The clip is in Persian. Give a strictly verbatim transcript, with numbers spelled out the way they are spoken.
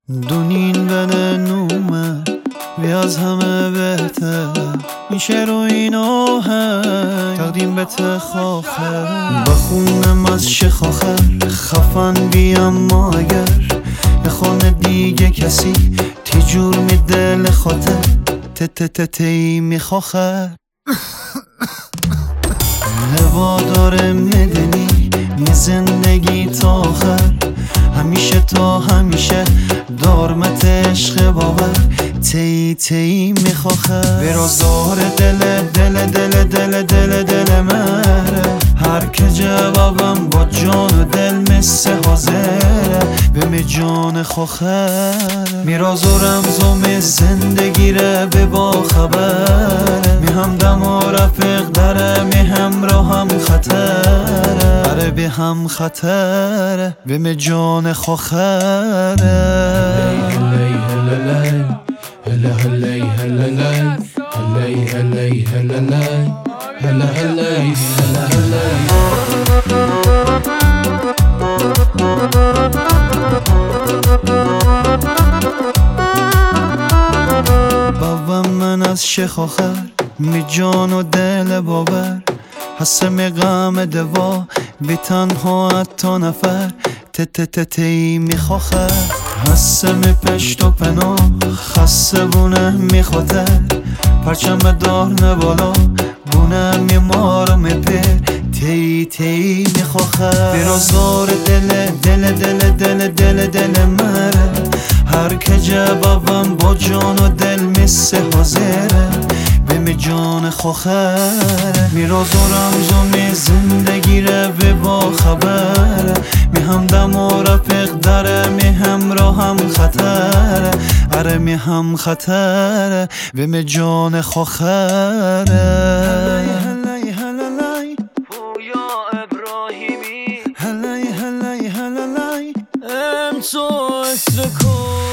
دونین بن نومه بی از همه بهتر میشه رو این آهنگ تقدیم به تخاخه بخونم از شخاخر خفن بیم ما اگر نخونه دیگه کسی تیجور می دل خاطر ت ت ت تی میخواخه هوا داره میدنی می زندگی تا آخر همیشه تا همیشه دارمت عشق باور تی تی میخواخه برازدار دل دل دل دل دل دل مره هر که جوابم با جان و دل مثل حاضره به می جان خوخه میراز و رمز و می زندگی ره به با خبره می هم دم و رفیق داره می همراه هم خطره اره به هم خطره به می جان خوخره هلا هلا هلا هلا هلا هلا هلا هلا هلا بابا من از شیخ آخر می جان و دل باور حسه می غم دوا بی تنها حتی نفر ت ت ت تی می خواخر حسه می پشت و پناه خسته بونه می خاطر پرچم دار نبالا بونه می مار می پیر تی تی می خواخر برازدار دل دل دل دل دل دل مره هر که جوابم با جان و دل مثل حاضره به می جان خوخره میراز و رمز و می زندگی ره به با خبره می هم دم و رفیق داره می همراه هم خطره اره می هم خطره به می جان خوخره هلای هلای پویا ابراهیمی هلای هلای هلای ام تو اسرکو